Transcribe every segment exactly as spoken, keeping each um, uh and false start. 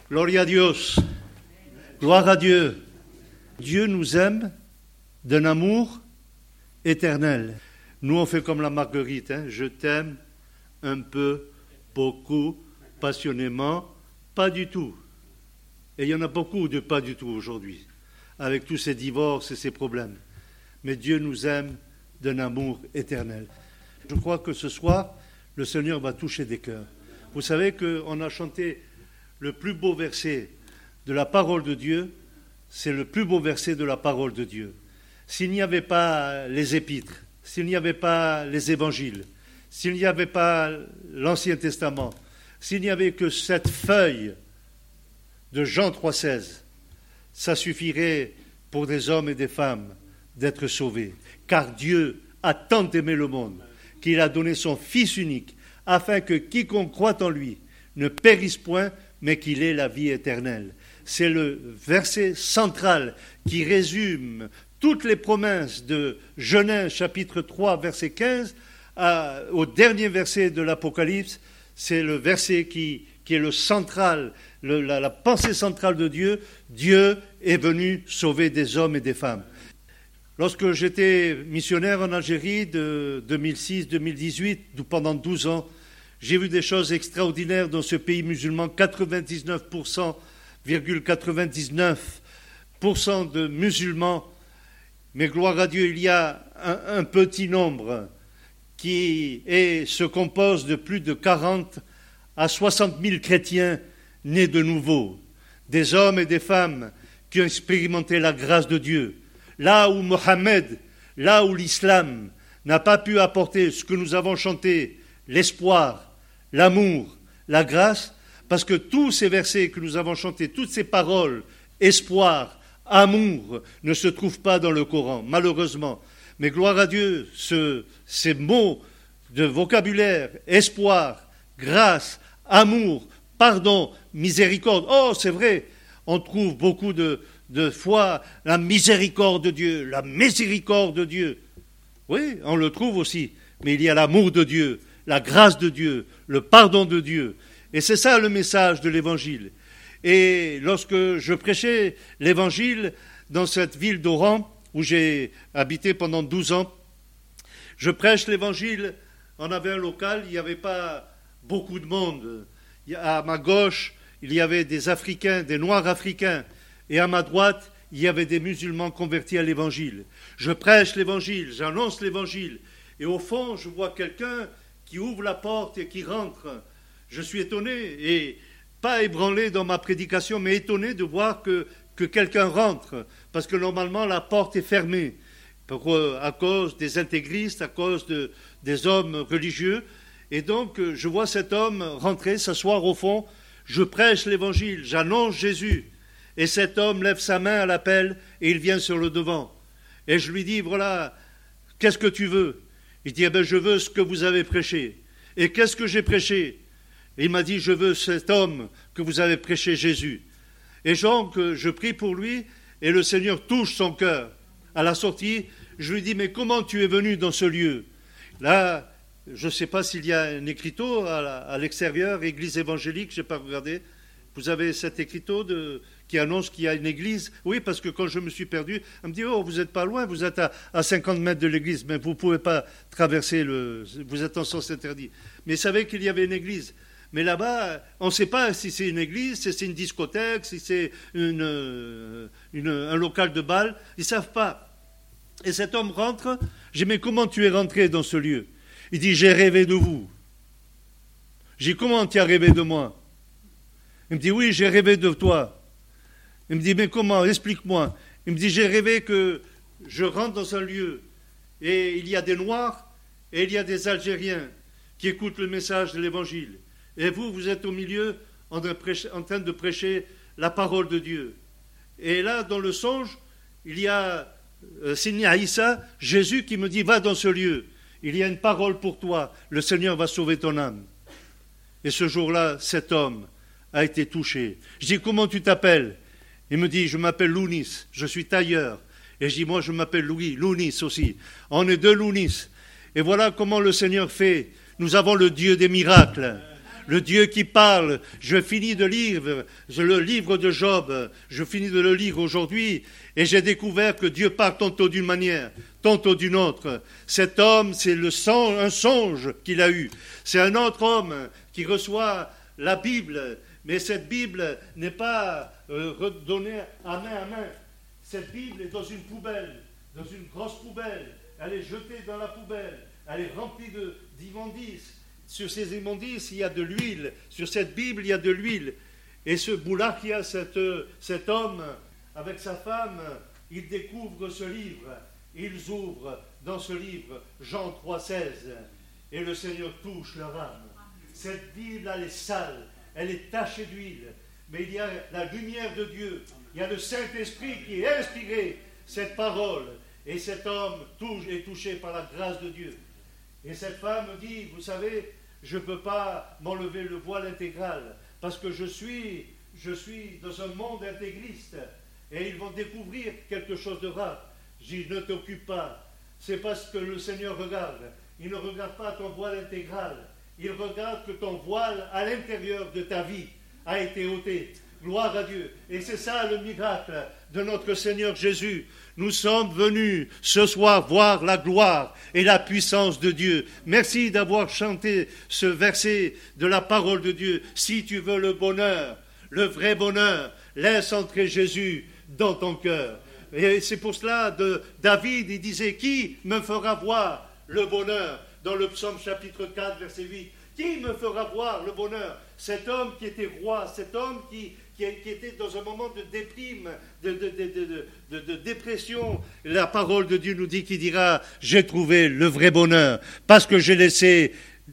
Gloria a Dios. Gloire à Dieu. Dieu nous aime d'un amour éternel. Nous, on fait comme la Marguerite. Hein. Je t'aime un peu, beaucoup, passionnément, pas du tout. Et il y en a beaucoup de pas du tout aujourd'hui, avec tous ces divorces et ces problèmes. Mais Dieu nous aime d'un amour éternel. Je crois que ce soir, le Seigneur va toucher des cœurs. Vous savez qu'on a chanté le plus beau verset de la parole de Dieu, c'est le plus beau verset de la parole de Dieu. S'il n'y avait pas les épîtres, s'il n'y avait pas les évangiles, s'il n'y avait pas l'Ancien Testament, s'il n'y avait que cette feuille de Jean trois seize, ça suffirait pour des hommes et des femmes d'être sauvés. Car Dieu a tant aimé le monde qu'il a donné son Fils unique, afin que quiconque croit en lui ne périsse point, mais qu'il ait la vie éternelle. C'est le verset central qui résume toutes les promesses de Genèse chapitre trois, verset quinze, à, au dernier verset de l'Apocalypse. C'est le verset qui, qui est le central, le, la, la pensée centrale de Dieu. Dieu est venu sauver des hommes et des femmes. Lorsque j'étais missionnaire en Algérie de deux mille six à deux mille dix-huit, pendant douze ans, j'ai vu des choses extraordinaires dans ce pays musulman. quatre-vingt-dix-neuf pour cent, quatre-vingt-dix-neuf pour cent de musulmans. Mais gloire à Dieu, il y a un, un petit nombre qui est, se compose de plus de quarante à soixante mille chrétiens nés de nouveau. Des hommes et des femmes qui ont expérimenté la grâce de Dieu. Là où Mohammed, là où l'islam n'a pas pu apporter ce que nous avons chanté, l'espoir, l'amour, la grâce, parce que tous ces versets que nous avons chantés, toutes ces paroles, espoir, amour, ne se trouvent pas dans le Coran, malheureusement. Mais gloire à Dieu, ce, ces mots de vocabulaire, espoir, grâce, amour, pardon, miséricorde, oh c'est vrai, on trouve beaucoup de, de fois la miséricorde de Dieu, la miséricorde de Dieu. Oui, on le trouve aussi, mais il y a l'amour de Dieu, la grâce de Dieu, le pardon de Dieu. Et c'est ça le message de l'Évangile. Et lorsque je prêchais l'Évangile dans cette ville d'Oran, où j'ai habité pendant douze ans, je prêche l'Évangile, on avait un local, il n'y avait pas beaucoup de monde. À ma gauche, il y avait des Africains, des Noirs africains, et à ma droite, il y avait des musulmans convertis à l'Évangile. Je prêche l'Évangile, j'annonce l'Évangile, et au fond, je vois quelqu'un qui ouvre la porte et qui rentre. Je suis étonné, et pas ébranlé dans ma prédication, mais étonné de voir que, que quelqu'un rentre, parce que normalement la porte est fermée, pour, à cause des intégristes, à cause de, des hommes religieux. Et donc, je vois cet homme rentrer, s'asseoir au fond, je prêche l'Évangile, j'annonce Jésus, et cet homme lève sa main à l'appel, et il vient sur le devant. Et je lui dis, voilà, qu'est-ce que tu veux ? Il dit, eh bien, je veux ce que vous avez prêché. Et qu'est-ce que j'ai prêché ? Et il m'a dit, je veux cet homme que vous avez prêché, Jésus. Et donc, je prie pour lui, et le Seigneur touche son cœur. À la sortie, je lui dis, mais comment tu es venu dans ce lieu ? Là, je ne sais pas s'il y a un écriteau à, la, à l'extérieur, église évangélique, je n'ai pas regardé. Vous avez cet écriteau de, qui annonce qu'il y a une église ? Oui, parce que quand je me suis perdu, elle me dit, oh, vous n'êtes pas loin, vous êtes à, à cinquante mètres de l'église, mais vous ne pouvez pas traverser, le, vous êtes en sens interdit. Mais il savait qu'il y avait une église. Mais là-bas, on ne sait pas si c'est une église, si c'est une discothèque, si c'est une, une, un local de bal. Ils ne savent pas. Et cet homme rentre. Je dis, mais comment tu es rentré dans ce lieu ? Il dit, j'ai rêvé de vous. J'ai dit, comment tu as rêvé de moi ? Il me dit, oui, j'ai rêvé de toi. Il me dit, mais comment ? Explique-moi. Il me dit, j'ai rêvé que je rentre dans un lieu et il y a des Noirs et il y a des Algériens qui écoutent le message de l'Évangile. Et vous, vous êtes au milieu en train de prêcher la parole de Dieu. Et là, dans le songe, il y a euh, Seigneur Issa, Jésus qui me dit, va dans ce lieu. Il y a une parole pour toi. Le Seigneur va sauver ton âme. Et ce jour-là, cet homme a été touché. Je dis, comment tu t'appelles ? Il me dit, je m'appelle Lounis, je suis tailleur. Et je dis, moi, je m'appelle Louis, Lounis aussi. On est deux Lounis. Et voilà comment le Seigneur fait. Nous avons le Dieu des miracles. le Dieu qui parle. Je finis de lire le livre de Job, je finis de le lire aujourd'hui, et j'ai découvert que Dieu parle tantôt d'une manière, tantôt d'une autre. Cet homme, c'est le songe, un songe qu'il a eu. C'est un autre homme qui reçoit la Bible, mais cette Bible n'est pas euh, redonnée à main à main. Cette Bible est dans une poubelle, dans une grosse poubelle. Elle est jetée dans la poubelle. Elle est remplie de, d'immondices. Sur ces immondices, il y a de l'huile. Sur cette Bible, il y a de l'huile. Et ce Boulachia, cet, cet homme, avec sa femme, ils découvrent ce livre. Ils ouvrent dans ce livre Jean trois seize. Et le Seigneur touche leur âme. Cette Bible, elle est sale. Elle est tachée d'huile. Mais il y a la lumière de Dieu. Il y a le Saint-Esprit qui a inspiré cette parole. Et cet homme touche, est touché par la grâce de Dieu. Et cette femme dit, vous savez, je ne peux pas m'enlever le voile intégral parce que je suis, je suis dans un monde intégriste et ils vont découvrir quelque chose de rare. Je dis, ne t'occupe pas, c'est pas ce que le Seigneur regarde. Il ne regarde pas ton voile intégral, il regarde que ton voile à l'intérieur de ta vie a été ôté. Gloire à Dieu. Et c'est ça le miracle de notre Seigneur Jésus. Nous sommes venus ce soir voir la gloire et la puissance de Dieu. Merci d'avoir chanté ce verset de la parole de Dieu. Si tu veux le bonheur, le vrai bonheur, laisse entrer Jésus dans ton cœur. Et c'est pour cela que David, il disait, qui me fera voir le bonheur? Dans le psaume chapitre quatre, verset huit. Qui me fera voir le bonheur? Cet homme qui était roi, cet homme qui, qui, qui était dans un moment de déprime, de, de, de, de, de, de dépression. La parole de Dieu nous dit qu'il dira, j'ai trouvé le vrai bonheur, parce que j'ai laissé,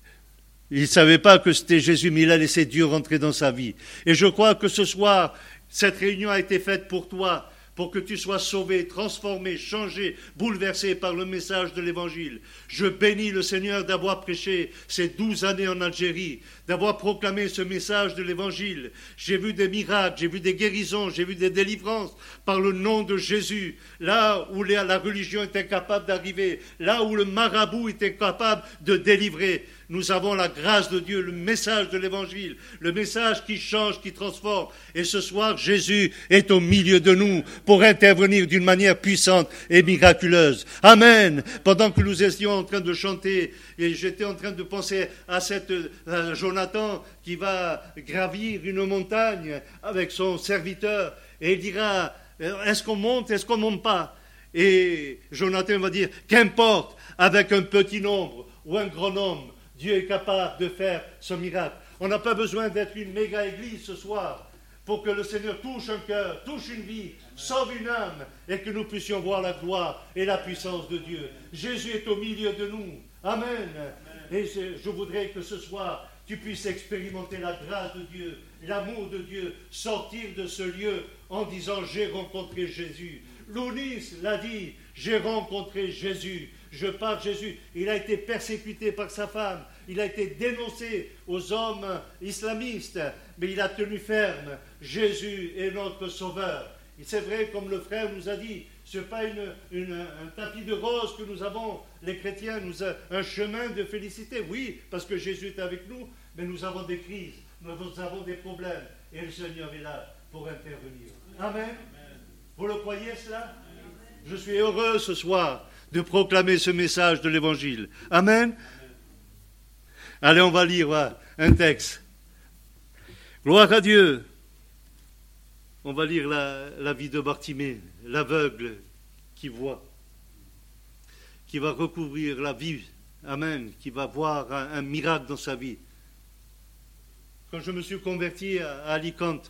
il ne savait pas que c'était Jésus, mais il a laissé Dieu rentrer dans sa vie. Et je crois que ce soir, cette réunion a été faite pour toi, pour que tu sois sauvé, transformé, changé, bouleversé par le message de l'Évangile. Je bénis le Seigneur d'avoir prêché ces douze années en Algérie, d'avoir proclamé ce message de l'Évangile. J'ai vu des miracles, j'ai vu des guérisons, j'ai vu des délivrances par le nom de Jésus. Là où la religion est incapable d'arriver, là où le marabout est incapable de délivrer, nous avons la grâce de Dieu, le message de l'Évangile, le message qui change, qui transforme. Et ce soir, Jésus est au milieu de nous pour intervenir d'une manière puissante et miraculeuse. Amen. Pendant que nous étions en train de chanter, et j'étais en train de penser à cette à Jonathan qui va gravir une montagne avec son serviteur, et il dira, est-ce qu'on monte, est-ce qu'on ne monte pas? Et Jonathan va dire, qu'importe, avec un petit nombre ou un grand nombre, Dieu est capable de faire ce miracle. On n'a pas besoin d'être une méga église ce soir pour que le Seigneur touche un cœur, touche une vie, sauve une âme et que nous puissions voir la gloire et la puissance de Dieu. Jésus est au milieu de nous. Amen. Et je voudrais que ce soir, tu puisses expérimenter la grâce de Dieu, l'amour de Dieu, sortir de ce lieu en disant « J'ai rencontré Jésus ». Lounis l'a dit, j'ai rencontré Jésus. Je parle de Jésus. Il a été persécuté par sa femme. Il a été dénoncé aux hommes islamistes. Mais il a tenu ferme. Jésus est notre sauveur. Et c'est vrai, comme le frère nous a dit, ce n'est pas une, une, un tapis de rose que nous avons, les chrétiens, nous a, un chemin de félicité. Oui, parce que Jésus est avec nous, mais nous avons des crises, nous avons des problèmes. Et le Seigneur est là pour intervenir. Amen. Vous le croyez cela? Je suis heureux ce soir de proclamer ce message de l'Évangile. Amen. Amen. Allez, on va lire ouais, un texte. Gloire à Dieu. On va lire la, la vie de Bartimée, l'aveugle qui voit, qui va recouvrir la vie. Amen. Qui va voir un, un miracle dans sa vie. Quand je me suis converti à, à Alicante,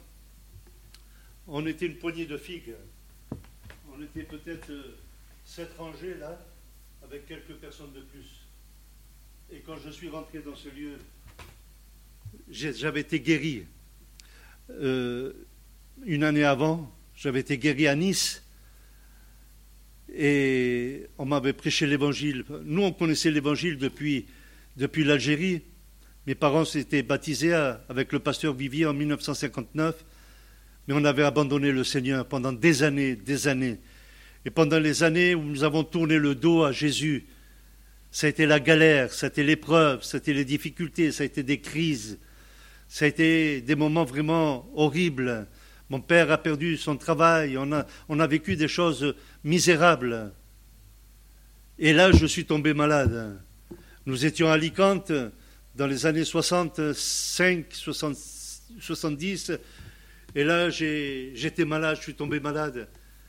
on était une poignée de figues. On était peut-être sept rangées là, avec quelques personnes de plus. Et quand je suis rentré dans ce lieu, j'avais été guéri. Euh, une année avant, j'avais été guéri à Nice. Et on m'avait prêché l'évangile. Nous, on connaissait l'évangile depuis, depuis l'Algérie. Mes parents s'étaient baptisés avec le pasteur Vivier en mille neuf cent cinquante-neuf. Mais on avait abandonné le Seigneur pendant des années, des années. Et pendant les années où nous avons tourné le dos à Jésus, ça a été la galère, ça a été l'épreuve, ça a été les difficultés, ça a été des crises. Ça a été des moments vraiment horribles. Mon père a perdu son travail, on a, on a vécu des choses misérables. Et là, je suis tombé malade. Nous étions à Alicante dans les années soixante-cinq, soixante-dix, et là, j'ai, j'étais malade, je suis tombé malade.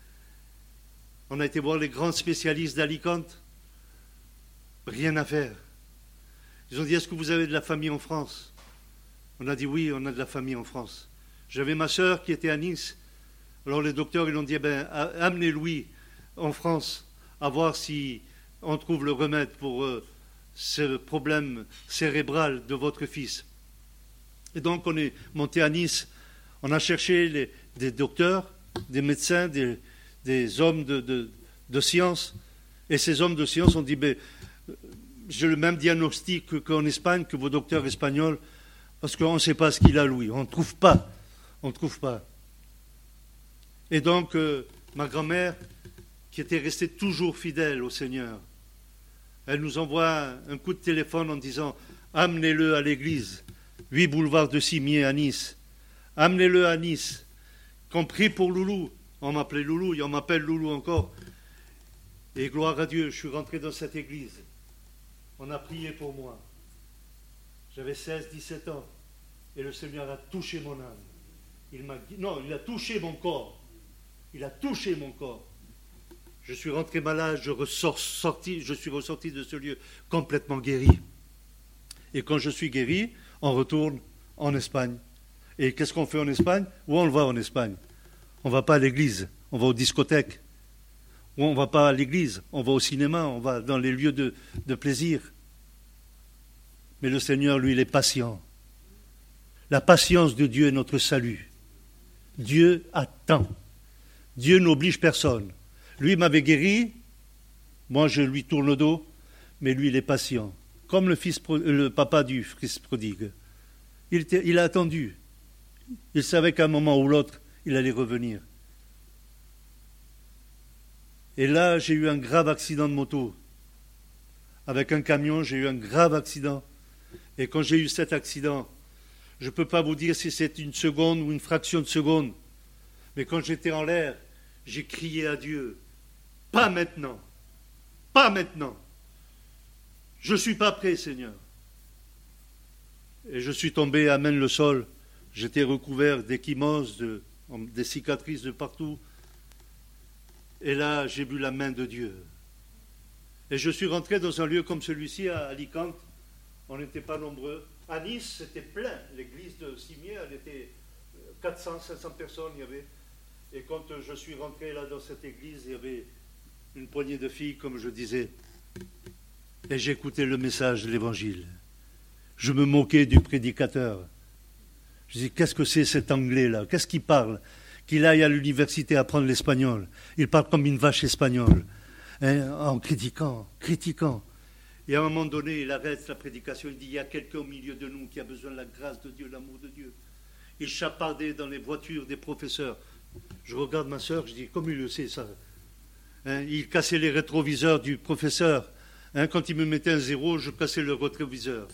On a été voir les grands spécialistes d'Alicante. Rien à faire. Ils ont dit, est-ce que vous avez de la famille en France? On a dit, oui, on a de la famille en France. J'avais ma sœur qui était à Nice. Alors les docteurs, ils ont dit, eh ben, amenez-Louis en France, à voir si on trouve le remède pour euh, ce problème cérébral de votre fils. Et donc on est monté à Nice, on a cherché les, des docteurs, des médecins, des, des hommes de, de, de science. Et ces hommes de science ont dit, ben, j'ai le même diagnostic qu'en Espagne, que vos docteurs espagnols, parce qu'on ne sait pas ce qu'il a, Louis. On ne trouve pas. On ne trouve pas. Et donc, euh, ma grand-mère, qui était restée toujours fidèle au Seigneur, elle nous envoie un coup de téléphone en disant « Amenez-le à l'église, huit boulevard de Cimier à Nice. Amenez-le à Nice. Qu'on prie pour Loulou. » On m'appelait Loulou et on m'appelle Loulou encore. Et gloire à Dieu, je suis rentré dans cette église. On a prié pour moi. J'avais seize, dix-sept ans. Et le Seigneur a touché mon âme. Il m'a dit, non, il a touché mon corps. Il a touché mon corps. Je suis rentré malade, je, ressors, sorti, je suis ressorti de ce lieu complètement guéri. Et quand je suis guéri, on retourne en Espagne. Et qu'est-ce qu'on fait en Espagne? Où on va en Espagne? On ne va pas à l'église, on va aux discothèques. Ou on ne va pas à l'église, on va au cinéma, on va dans les lieux de, de plaisir. Mais le Seigneur, lui, il est patient. La patience de Dieu est notre salut. Dieu attend. Dieu n'oblige personne. Lui m'avait guéri, moi je lui tourne le dos, mais lui il est patient. Comme le, fils, le papa du fils prodigue. Il, était, il a attendu. Il savait qu'à un moment ou l'autre, il allait revenir. Et là, j'ai eu un grave accident de moto. Avec un camion, j'ai eu un grave accident. Et quand j'ai eu cet accident, je ne peux pas vous dire si c'est une seconde ou une fraction de seconde, mais quand j'étais en l'air, j'ai crié à Dieu, « Pas maintenant, pas maintenant, je ne suis pas prêt, Seigneur. » Et je suis tombé à même le sol, j'étais recouvert d'échymoses, de, des cicatrices de partout, et là, j'ai vu la main de Dieu. Et je suis rentré dans un lieu comme celui-ci, à Alicante. On n'était pas nombreux. À Nice, c'était plein. L'église de Cimier, elle était quatre cents, cinq cents personnes, il y avait. Et quand je suis rentré là dans cette église, il y avait une poignée de filles, comme je disais. Et j'écoutais le message de l'évangile. Je me moquais du prédicateur. Je dis, qu'est-ce que c'est cet anglais-là? Qu'est-ce qu'il parle? Qu'il aille à l'université apprendre l'espagnol. Il parle comme une vache espagnole, hein, en critiquant, critiquant. Et à un moment donné, il arrête la prédication, il dit, il y a quelqu'un au milieu de nous qui a besoin de la grâce de Dieu, de l'amour de Dieu. Il chapardait dans les voitures des professeurs. Je regarde ma sœur, je dis, comme il le sait ça. Hein, il cassait les rétroviseurs du professeur. Hein, quand il me mettait un zéro, je cassais le rétroviseur.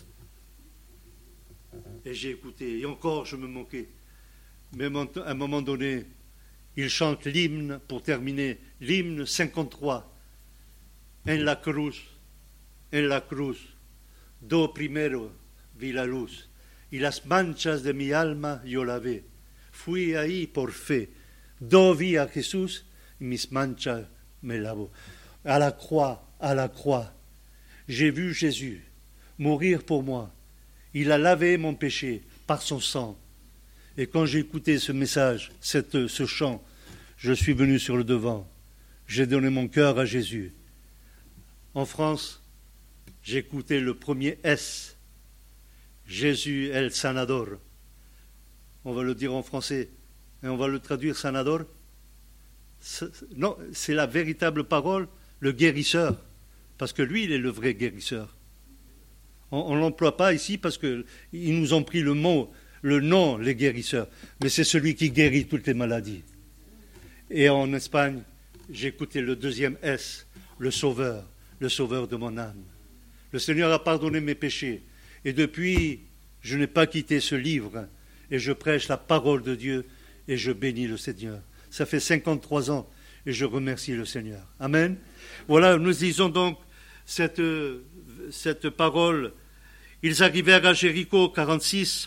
Et j'ai écouté, et encore je me moquais. Mais à un moment donné, il chante l'hymne, pour terminer, l'hymne cinquante-trois. En la cruz, en la cruz, do primero vi la luz, y las manchas de mi alma yo lavé. Fui ahí por fe, do vi a Jesús, y mis manchas me lavó. À la croix, à la croix, j'ai vu Jésus mourir pour moi. Il a lavé mon péché par son sang. Et quand j'ai écouté ce message, cette, ce chant, je suis venu sur le devant. J'ai donné mon cœur à Jésus. En France, j'ai écouté le premier S. Jésus el sanador. On va le dire en français et on va le traduire sanador. Non, c'est la véritable parole, le guérisseur. Parce que lui, il est le vrai guérisseur. On ne l'emploie pas ici parce qu'ils nous ont pris le mot, le nom, les guérisseurs. Mais c'est celui qui guérit toutes les maladies. Et en Espagne, j'ai écouté le deuxième S, le sauveur, le sauveur de mon âme. Le Seigneur a pardonné mes péchés. Et depuis je n'ai pas quitté ce livre et je prêche la parole de Dieu et je bénis le Seigneur. Ça fait cinquante-trois ans et je remercie le Seigneur. Amen. Voilà, nous lisons donc cette, cette parole. Ils arrivèrent à Jéricho, quarante-six,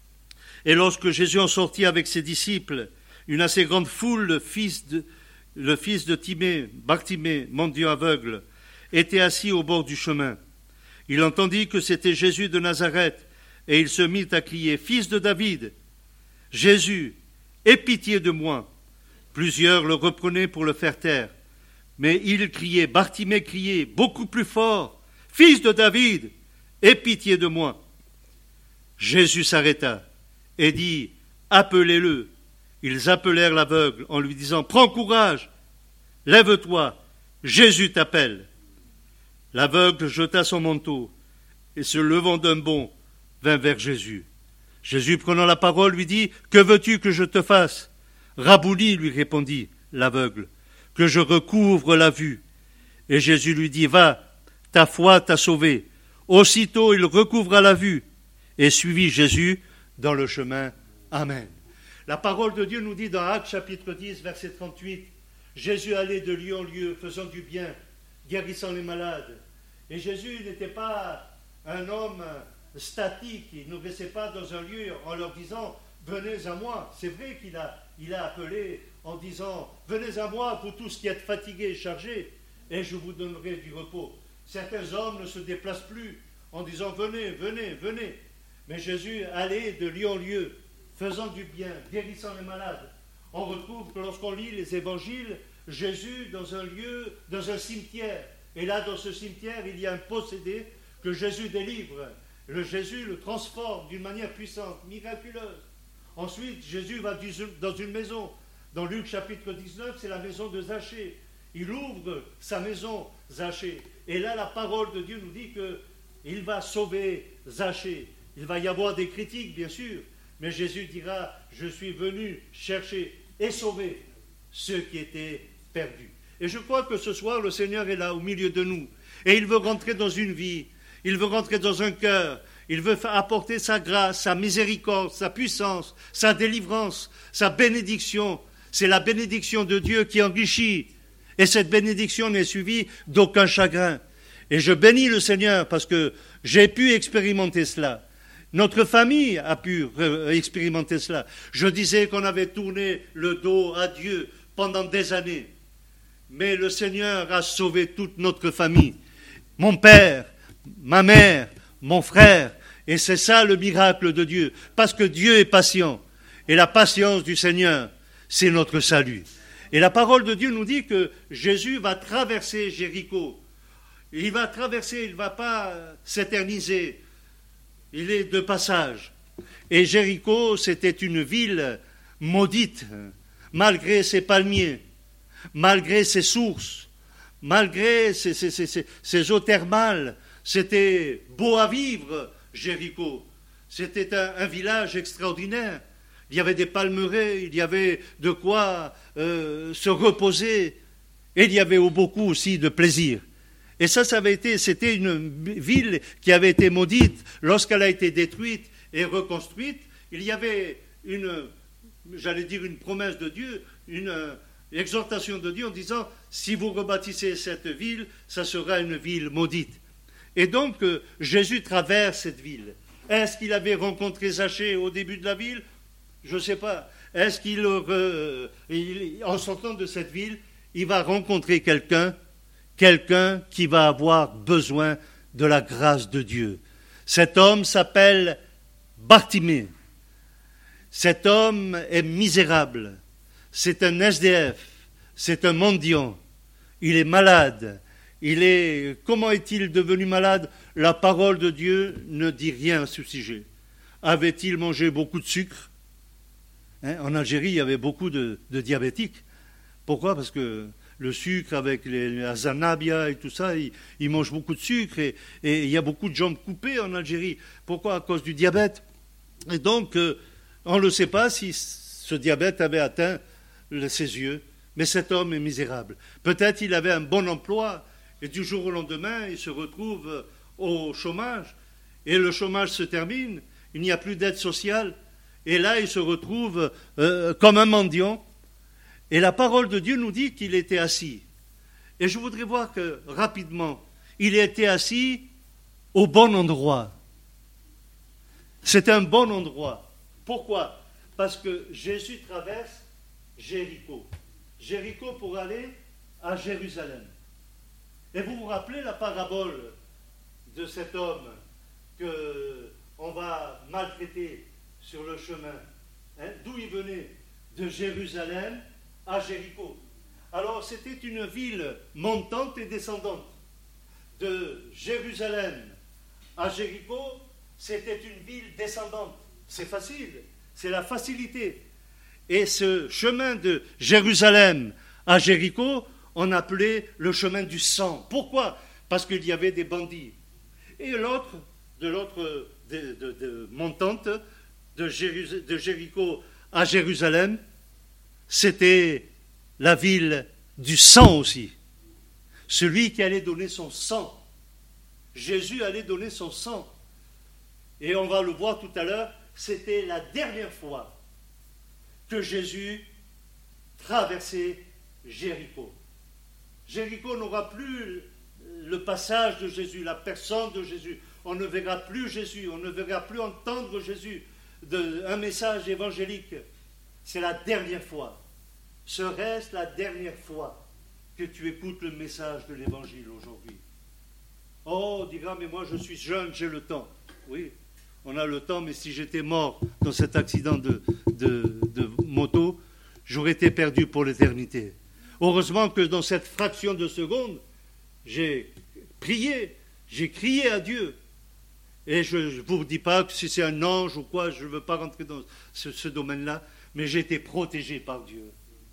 et lorsque Jésus en sortit avec ses disciples, une assez grande foule, le fils de, le fils de Timée, Bartimée, mendiant aveugle, était assis au bord du chemin. Il entendit que c'était Jésus de Nazareth, et il se mit à crier, « Fils de David, Jésus, aie pitié de moi !» Plusieurs le reprenaient pour le faire taire. Mais il criait, Bartimée criait, beaucoup plus fort, « Fils de David, aie pitié de moi !» Jésus s'arrêta et dit, « Appelez-le !» Ils appelèrent l'aveugle en lui disant, « Prends courage, lève-toi, Jésus t'appelle. » L'aveugle jeta son manteau et se levant d'un bond, vint vers Jésus. Jésus, prenant la parole, lui dit, « Que veux-tu que je te fasse ?» Rabouni, lui répondit l'aveugle, « Que je recouvre la vue. » Et Jésus lui dit, « Va, ta foi t'a sauvé. » Aussitôt il recouvra la vue et suivit Jésus dans le chemin. Amen. La parole de Dieu nous dit dans Actes chapitre dix, verset trente-huit, Jésus allait de lieu en lieu, faisant du bien, guérissant les malades. Et Jésus n'était pas un homme statique, il ne restait pas dans un lieu en leur disant « Venez à moi ». C'est vrai qu'il a, il a appelé en disant « Venez à moi, vous tous qui êtes fatigués et chargés, et je vous donnerai du repos ». Certains hommes ne se déplacent plus en disant « Venez, venez, venez ». Mais Jésus allait de lieu en lieu, faisant du bien, guérissant les malades. On retrouve que lorsqu'on lit les évangiles, Jésus dans un lieu, dans un cimetière. Et là, dans ce cimetière, il y a un possédé que Jésus délivre. Le Jésus le transforme d'une manière puissante, miraculeuse. Ensuite, Jésus va dans une maison. Dans Luc chapitre dix-neuf, c'est la maison de Zachée. Il ouvre sa maison, Zachée. Et là, la parole de Dieu nous dit qu'il va sauver Zachée. Il va y avoir des critiques, bien sûr. Mais Jésus dira, je suis venu chercher et sauver ceux qui étaient perdus. Et je crois que ce soir, le Seigneur est là, au milieu de nous. Et il veut rentrer dans une vie. Il veut rentrer dans un cœur. Il veut apporter sa grâce, sa miséricorde, sa puissance, sa délivrance, sa bénédiction. C'est la bénédiction de Dieu qui enrichit. Et cette bénédiction n'est suivie d'aucun chagrin. Et je bénis le Seigneur parce que j'ai pu expérimenter cela. Notre famille a pu expérimenter cela. Je disais qu'on avait tourné le dos à Dieu pendant des années. Mais le Seigneur a sauvé toute notre famille. Mon père, ma mère, mon frère. Et c'est ça le miracle de Dieu. Parce que Dieu est patient. Et la patience du Seigneur, c'est notre salut. Et la parole de Dieu nous dit que Jésus va traverser Jéricho. Il va traverser, il ne va pas s'éterniser. Il est de passage. Et Jéricho, c'était une ville maudite, malgré ses palmiers, malgré ses sources, malgré ses, ses, ses, ses eaux thermales. C'était beau à vivre, Jéricho. C'était un, un village extraordinaire. Il y avait des palmeraies, il y avait de quoi euh, se reposer, et il y avait beaucoup aussi de plaisir. Et ça, ça avait été, c'était une ville qui avait été maudite lorsqu'elle a été détruite et reconstruite. Il y avait une, j'allais dire une promesse de Dieu, une exhortation de Dieu en disant, si vous rebâtissez cette ville, ça sera une ville maudite. Et donc, euh, Jésus traverse cette ville. Est-ce qu'il avait rencontré Zachée au début de la ville? Je ne sais pas. Est-ce qu'il, euh, il, en sortant de cette ville, il va rencontrer quelqu'un Quelqu'un qui va avoir besoin de la grâce de Dieu. Cet homme s'appelle Bartimée. Cet homme est misérable. C'est un S D F. C'est un mendiant. Il est malade. Il est... Comment est-il devenu malade? La parole de Dieu ne dit rien à ce sujet. Avait-il mangé beaucoup de sucre? Hein, en Algérie, il y avait beaucoup de, de diabétiques. Pourquoi? Parce que le sucre avec les, la zanabia et tout ça, ils, ils mangent beaucoup de sucre et, et il y a beaucoup de jambes coupées en Algérie. Pourquoi? À cause du diabète. Et donc, euh, on ne le sait pas si ce diabète avait atteint le, ses yeux, mais cet homme est misérable. Peut-être il avait un bon emploi et du jour au lendemain, il se retrouve au chômage et le chômage se termine il n'y a plus d'aide sociale. Et là, il se retrouve euh, comme un mendiant. Et la parole de Dieu nous dit qu'il était assis. Et je voudrais voir que, rapidement, il était assis au bon endroit. C'est un bon endroit. Pourquoi? Parce que Jésus traverse Jéricho. Jéricho pour aller à Jérusalem. Et vous vous rappelez la parabole de cet homme qu'on va maltraiter sur le chemin, hein, d'où il venait? De Jérusalem à Jéricho. Alors c'était une ville montante et descendante. De Jérusalem à Jéricho, c'était une ville descendante. C'est facile, c'est la facilité. Et ce chemin de Jérusalem à Jéricho, on appelait le chemin du sang. Pourquoi? Parce qu'il y avait des bandits. Et l'autre, de l'autre de, de, de montante, de, Jérus- de Jéricho à Jérusalem, c'était la ville du sang aussi. Celui qui allait donner son sang. Jésus allait donner son sang. Et on va le voir tout à l'heure, c'était la dernière fois que Jésus traversait Jéricho. Jéricho n'aura plus le passage de Jésus, la personne de Jésus. On ne verra plus Jésus, on ne verra plus entendre Jésus, de, un message évangélique. C'est la dernière fois. Serait-ce la dernière fois que tu écoutes le message de l'évangile aujourd'hui? Oh, on dira, mais moi je suis jeune, j'ai le temps. Oui, on a le temps, mais si j'étais mort dans cet accident de, de, de moto, j'aurais été perdu pour l'éternité. Heureusement que dans cette fraction de seconde, j'ai prié, j'ai crié à Dieu. Et je ne vous dis pas que si c'est un ange ou quoi, je ne veux pas rentrer dans ce, ce domaine-là, mais j'ai été protégé par Dieu.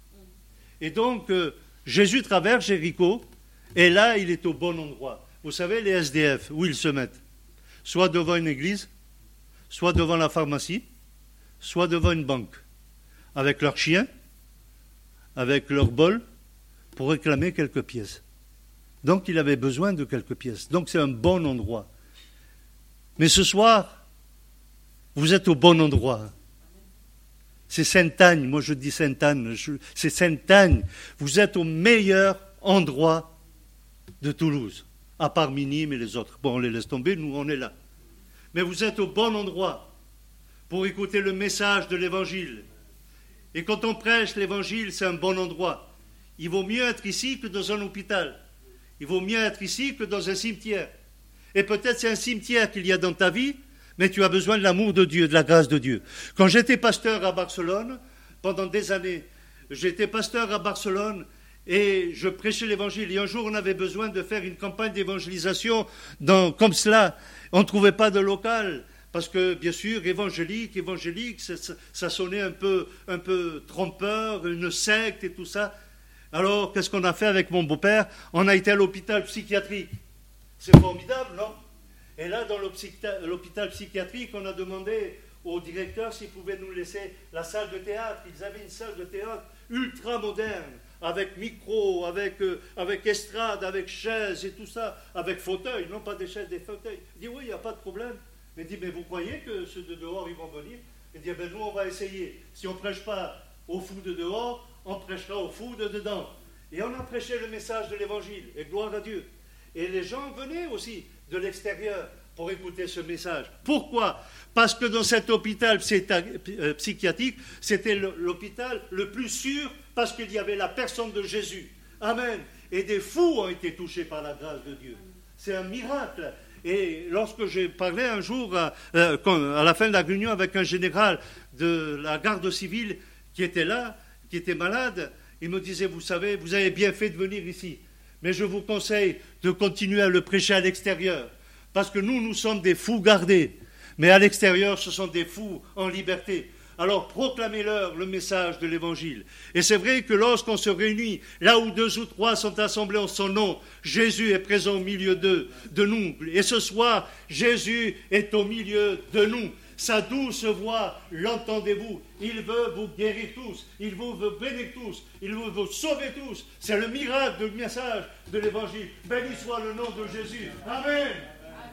Et donc, euh, Jésus traverse Jéricho, et là, il est au bon endroit. Vous savez, les S D F, où ils se mettent? Soit devant une église, soit devant la pharmacie, soit devant une banque, avec leurs chiens, avec leur bol, pour réclamer quelques pièces. Donc, il avait besoin de quelques pièces. Donc, c'est un bon endroit. Mais ce soir, vous êtes au bon endroit. C'est Sainte-Agne, moi je dis Sainte-Anne, je, c'est Sainte-Agne. Vous êtes au meilleur endroit de Toulouse, à part Minim et les autres. Bon, on les laisse tomber, nous on est là. Mais vous êtes au bon endroit pour écouter le message de l'Évangile. Et quand on prêche l'Évangile, c'est un bon endroit. Il vaut mieux être ici que dans un hôpital. Il vaut mieux être ici que dans un cimetière. Et peut-être c'est un cimetière qu'il y a dans ta vie, mais tu as besoin de l'amour de Dieu, de la grâce de Dieu. Quand j'étais pasteur à Barcelone, pendant des années, j'étais pasteur à Barcelone et je prêchais l'Évangile. Et un jour, on avait besoin de faire une campagne d'évangélisation dans, comme cela. On ne trouvait pas de local. Parce que, bien sûr, évangélique, évangélique, ça, ça sonnait un peu, un peu trompeur, une secte et tout ça. Alors, qu'est-ce qu'on a fait avec mon beau-père? On a été à l'hôpital psychiatrique. C'est formidable, non? Et là, dans l'hôpital psychiatrique, on a demandé au directeur s'il pouvait nous laisser la salle de théâtre. Ils avaient une salle de théâtre ultra moderne, avec micro, avec, euh, avec estrade, avec chaises et tout ça, avec fauteuil, non pas des chaises, des fauteuils. Il dit oui, il n'y a pas de problème. Il dit, mais vous croyez que ceux de dehors, ils vont venir? Il dit, ben nous, on va essayer. Si on ne prêche pas aux fous de dehors, on prêchera aux fous de dedans. Et on a prêché le message de l'Évangile, et gloire à Dieu. Et les gens venaient aussi de l'extérieur pour écouter ce message. Pourquoi? Parce que dans cet hôpital psychiatrique, c'était l'hôpital le plus sûr parce qu'il y avait la personne de Jésus. Amen. Et des fous ont été touchés par la grâce de Dieu. C'est un miracle. Et lorsque j'ai parlé un jour, à, à la fin de la réunion, avec un général de la garde civile qui était là, qui était malade, il me disait, vous savez, vous avez bien fait de venir ici. Mais je vous conseille de continuer à le prêcher à l'extérieur. Parce que nous, nous sommes des fous gardés. Mais à l'extérieur, ce sont des fous en liberté. Alors proclamez-leur le message de l'Évangile. Et c'est vrai que lorsqu'on se réunit, là où deux ou trois sont assemblés en son nom, Jésus est présent au milieu d'eux, de nous. Et ce soir, Jésus est au milieu de nous. Sa douce voix, l'entendez-vous? Il veut vous guérir tous, il vous veut bénir tous, il veut vous sauver tous. C'est le miracle du message de l'Évangile. Béni soit le nom de Jésus. Amen.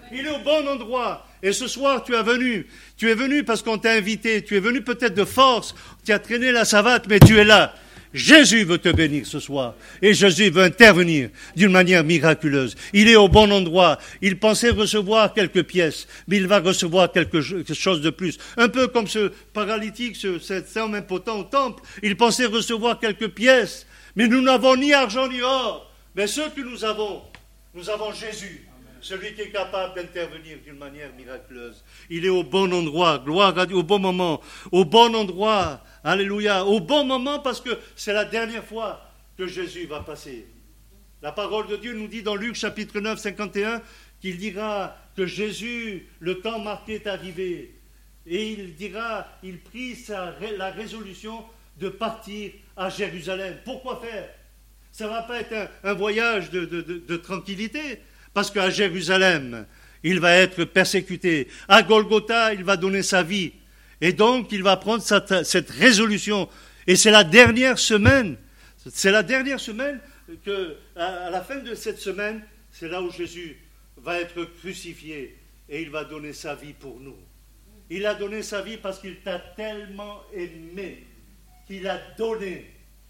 Il est au bon endroit. Et ce soir, tu es venu. Tu es venu parce qu'on t'a invité. Tu es venu peut-être de force. Tu as traîné la savate, mais tu es là. Jésus veut te bénir ce soir. Et Jésus veut intervenir d'une manière miraculeuse. Il est au bon endroit. Il pensait recevoir quelques pièces, mais il va recevoir quelque chose de plus. Un peu comme ce paralytique, ce, cet homme impotent au temple. Il pensait recevoir quelques pièces, mais nous n'avons ni argent ni or. Mais ce que nous avons, nous avons Jésus. Celui qui est capable d'intervenir d'une manière miraculeuse. Il est au bon endroit, gloire à Dieu, au bon moment, au bon endroit, alléluia, au bon moment parce que c'est la dernière fois que Jésus va passer. La parole de Dieu nous dit dans Luc chapitre neuf, cinquante et un, qu'il dira que Jésus, le temps marqué est arrivé. Et il dira, il prit sa, la résolution de partir à Jérusalem. Pourquoi faire? Ça ne va pas être un, un voyage de, de, de, de tranquillité. Parce qu'à Jérusalem, il va être persécuté. À Golgotha, il va donner sa vie. Et donc, il va prendre cette, cette résolution. Et c'est la dernière semaine, c'est la dernière semaine que, à la fin de cette semaine, c'est là où Jésus va être crucifié. Et il va donner sa vie pour nous. Il a donné sa vie parce qu'il t'a tellement aimé qu'il a donné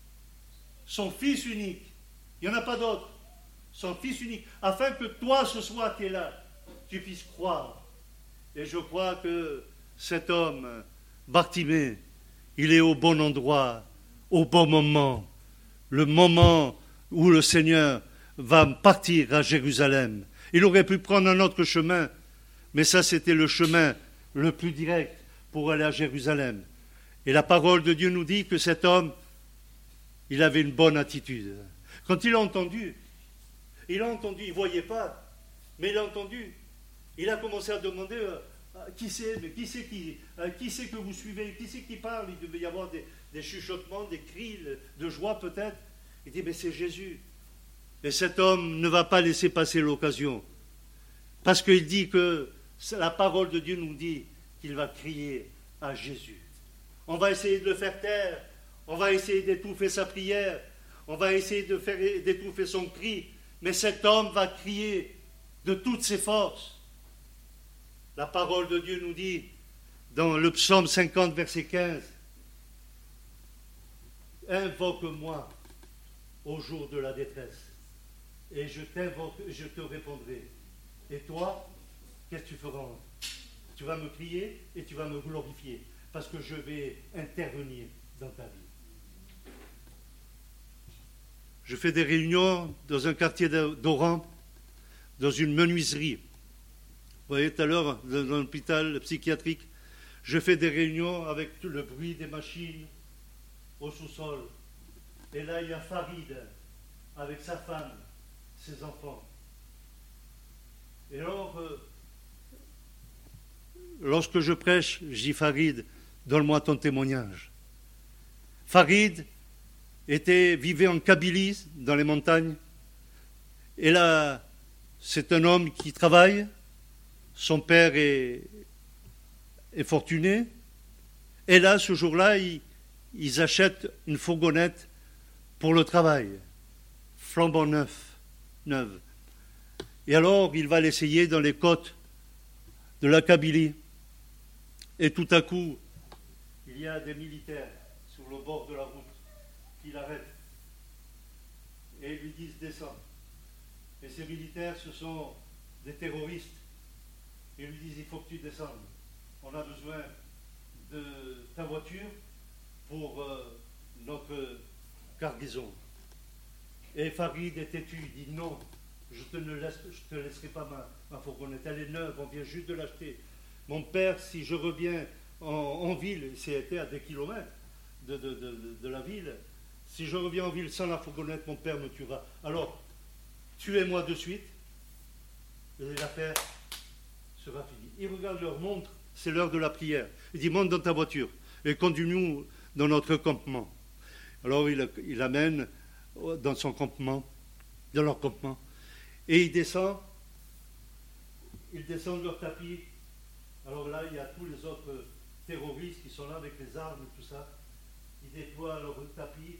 son Fils unique. Il n'y en a pas d'autre. Son Fils unique, afin que toi, ce soir, qui es là, tu puisses croire. Et je crois que cet homme, Bartimée, il est au bon endroit, au bon moment, le moment où le Seigneur va partir à Jérusalem. Il aurait pu prendre un autre chemin, mais ça, c'était le chemin le plus direct pour aller à Jérusalem. Et la parole de Dieu nous dit que cet homme, il avait une bonne attitude. Quand il a entendu, Il a entendu, il ne voyait pas, mais il a entendu. Il a commencé à demander euh, qui c'est, mais qui c'est qui, euh, qui c'est que vous suivez, qui c'est qui parle. Il devait y avoir des, des chuchotements, des cris de joie peut-être. Il dit, mais c'est Jésus. Et cet homme ne va pas laisser passer l'occasion. Parce qu'il dit que la parole de Dieu nous dit qu'il va crier à Jésus. On va essayer de le faire taire, on va essayer d'étouffer sa prière, on va essayer de faire d'étouffer son cri. Mais cet homme va crier de toutes ses forces. La parole de Dieu nous dit, dans le psaume cinquante, verset quinze, « Invoque-moi au jour de la détresse, et je t'invoque, je te répondrai. Et toi, qu'est-ce que tu feras? Tu vas me prier et tu vas me glorifier, parce que je vais intervenir dans ta vie. » Je fais des réunions dans un quartier d'Oran, dans une menuiserie. Vous voyez tout à l'heure, dans un hôpital psychiatrique, je fais des réunions avec tout le bruit des machines au sous-sol. Et là, il y a Farid avec sa femme, ses enfants. Et alors, euh, lorsque je prêche, je dis Farid, donne-moi ton témoignage. Farid était, vivait en Kabylie, dans les montagnes. Et là, c'est un homme qui travaille. Son père est, est fortuné. Et là, ce jour-là, ils, ils achètent une fourgonnette pour le travail, flambant neuf, neuve. Et alors, il va l'essayer dans les côtes de la Kabylie. Et tout à coup, il y a des militaires sur le bord de la route qui l'arrêtent et lui disent descends. Et ces militaires, ce sont des terroristes. Ils lui disent il faut que tu descendes. On a besoin de ta voiture pour euh, notre cargaison. Et Farid est têtu, il dit non, je te ne laisse, je te laisserai pas ma, ma fourgonnette, elle est neuve, on vient juste de l'acheter. Mon père, si je reviens en, en ville, c'était à des kilomètres de, de, de, de la ville, si je reviens en ville sans la fourgonnette, mon père me tuera. Alors, tuez-moi de suite, et l'affaire sera finie. Ils regardent leur montre, c'est l'heure de la prière. Il dit, monte dans ta voiture et conduis-nous dans notre campement. Alors, il, il amène dans son campement, dans leur campement, et il descend, ils descendent leur tapis. Alors là, il y a tous les autres terroristes qui sont là avec les armes et tout ça. Ils déploient leur tapis.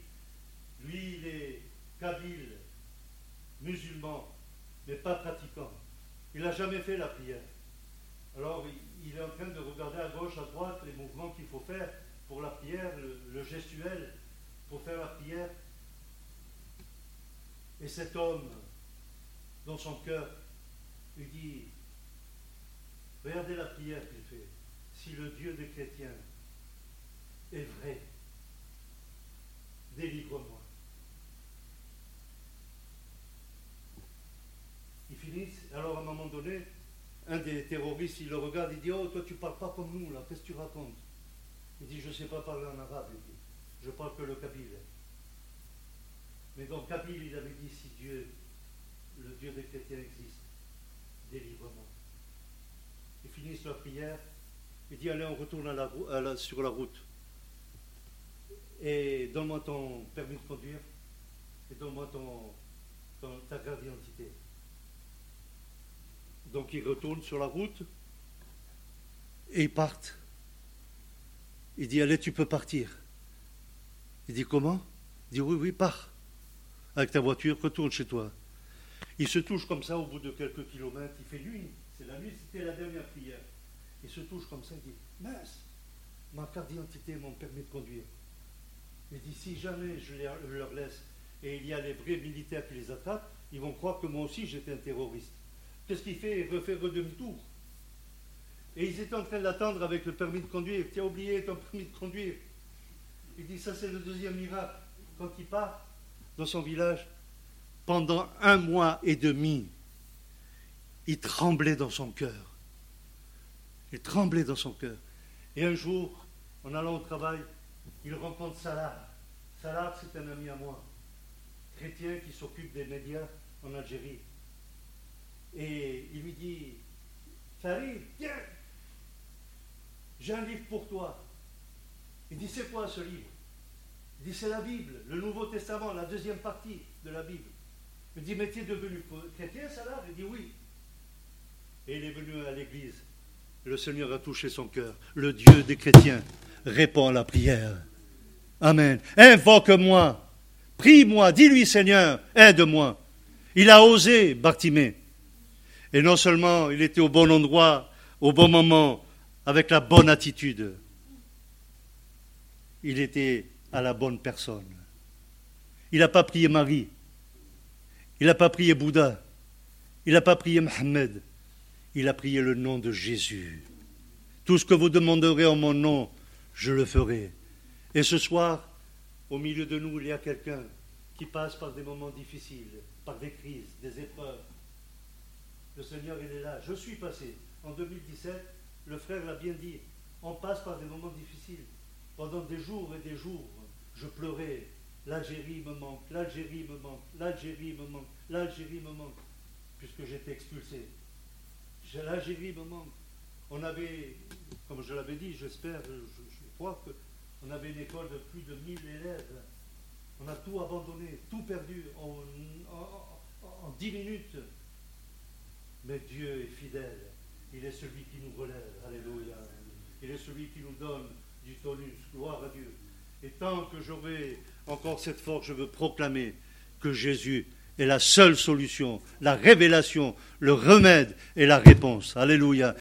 Lui, il est kabyle, musulman, mais pas pratiquant. Il n'a jamais fait la prière. Alors, il, il est en train de regarder à gauche, à droite, les mouvements qu'il faut faire pour la prière, le, le gestuel, pour faire la prière. Et cet homme, dans son cœur, lui dit, regardez la prière qu'il fait. Si le Dieu des chrétiens est vrai, délivre-moi. Ils finissent, alors à un moment donné, un des terroristes, il le regarde, il dit, oh, toi tu parles pas comme nous, là, qu'est-ce que tu racontes? Il dit, je ne sais pas parler en arabe, il dit, je parle que le kabyle. Mais dans kabyle, il avait dit, si Dieu, le Dieu des chrétiens existe, délivre-moi. Ils finissent leur prière, il dit, allez, on retourne à la, à la, sur la route. Et donne-moi ton permis de conduire, et donne-moi ton, ton, ta carte d'identité. Donc ils retournent sur la route, et ils partent. Il dit, allez, tu peux partir. Il dit, comment? Il dit, oui, oui, pars. Avec ta voiture, retourne chez toi. Il se touche comme ça au bout de quelques kilomètres. Il fait nuit. C'est la nuit, c'était la dernière prière. Il se touche comme ça, il dit, mince, ma carte d'identité, mon permis de conduire. Il dit, si jamais je, les, je leur laisse, et il y a les vrais militaires qui les attrapent, ils vont croire que moi aussi j'étais un terroriste. Qu'est-ce qu'il fait? Il refait demi-tour. Et ils étaient en train d'attendre avec le permis de conduire. Tu as oublié ton permis de conduire. Il dit, ça c'est le deuxième miracle. Quand il part dans son village, pendant un mois et demi, il tremblait dans son cœur. Il tremblait dans son cœur. Et un jour, en allant au travail, il rencontre Salah. Salah, c'est un ami à moi, chrétien qui s'occupe des médias en Algérie. Et il lui dit, Farid, tiens, j'ai un livre pour toi. Il dit, c'est quoi ce livre? Il dit, c'est la Bible, le Nouveau Testament, la deuxième partie de la Bible. Il dit, mais tu es devenu chrétien, Salah? Il dit, oui. Et il est venu à l'église. Le Seigneur a touché son cœur. Le Dieu des chrétiens répond à la prière. Amen. Invoque-moi, prie-moi, dis-lui, Seigneur, aide-moi. Il a osé, Bartimée. Et non seulement il était au bon endroit, au bon moment, avec la bonne attitude, il était à la bonne personne. Il n'a pas prié Marie, il n'a pas prié Bouddha, il n'a pas prié Mohammed, il a prié le nom de Jésus. Tout ce que vous demanderez en mon nom, je le ferai. Et ce soir, au milieu de nous, il y a quelqu'un qui passe par des moments difficiles, par des crises, des épreuves. Le Seigneur, il est là. Je suis passé. En deux mille dix-sept, le frère l'a bien dit, on passe par des moments difficiles. Pendant des jours et des jours, je pleurais. L'Algérie me manque, l'Algérie me manque, l'Algérie me manque, l'Algérie me manque, puisque j'étais expulsé. L'Algérie me manque. On avait, comme je l'avais dit, j'espère, je, je crois qu'on avait une école de plus de mille élèves. On a tout abandonné, tout perdu en, en, en, en dix minutes. Mais Dieu est fidèle. Il est celui qui nous relève. Alléluia. Il est celui qui nous donne du tonus. Gloire à Dieu. Et tant que j'aurai encore cette force, je veux proclamer que Jésus est la seule solution, la révélation, le remède et la réponse. Alléluia.